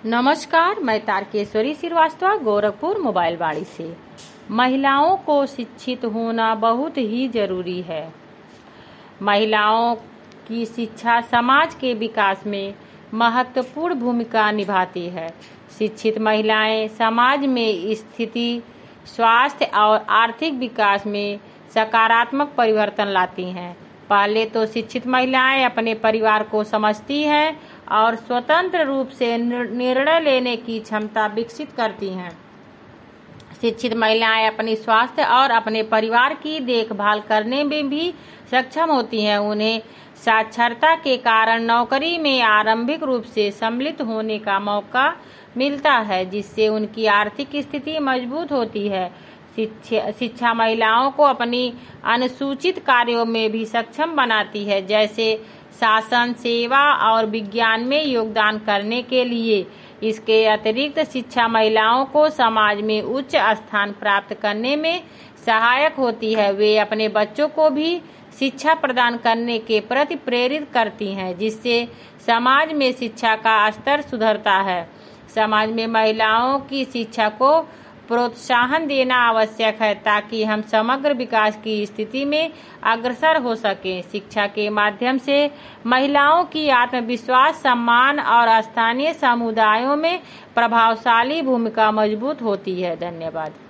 नमस्कार, मैं तारकेश्वरी श्रीवास्तव गोरखपुर मोबाइल वाड़ी से। महिलाओं को शिक्षित होना बहुत ही जरूरी है। महिलाओं की शिक्षा समाज के विकास में महत्वपूर्ण भूमिका निभाती है। शिक्षित महिलाएं समाज में स्थिति, स्वास्थ्य और आर्थिक विकास में सकारात्मक परिवर्तन लाती हैं। पहले तो शिक्षित महिलाएं अपने परिवार को समझती हैं और स्वतंत्र रूप से निर्णय लेने की क्षमता विकसित करती हैं। शिक्षित महिलाएं अपने स्वास्थ्य और अपने परिवार की देखभाल करने में भी सक्षम होती हैं। उन्हें साक्षरता के कारण नौकरी में आरंभिक रूप से सम्मिलित होने का मौका मिलता है, जिससे उनकी आर्थिक स्थिति मजबूत होती है। शिक्षा महिलाओं को अपनी अनुसूचित कार्यों में भी सक्षम बनाती है, जैसे शासन, सेवा और विज्ञान में योगदान करने के लिए। इसके अतिरिक्त शिक्षा महिलाओं को समाज में उच्च स्थान प्राप्त करने में सहायक होती है। वे अपने बच्चों को भी शिक्षा प्रदान करने के प्रति प्रेरित करती हैं, जिससे समाज में शिक्षा का स्तर सुधरता है। समाज में महिलाओं की शिक्षा को प्रोत्साहन देना आवश्यक है, ताकि हम समग्र विकास की स्थिति में अग्रसर हो सकें। शिक्षा के माध्यम से महिलाओं की आत्मविश्वास, सम्मान और स्थानीय समुदायों में प्रभावशाली भूमिका मजबूत होती है। धन्यवाद।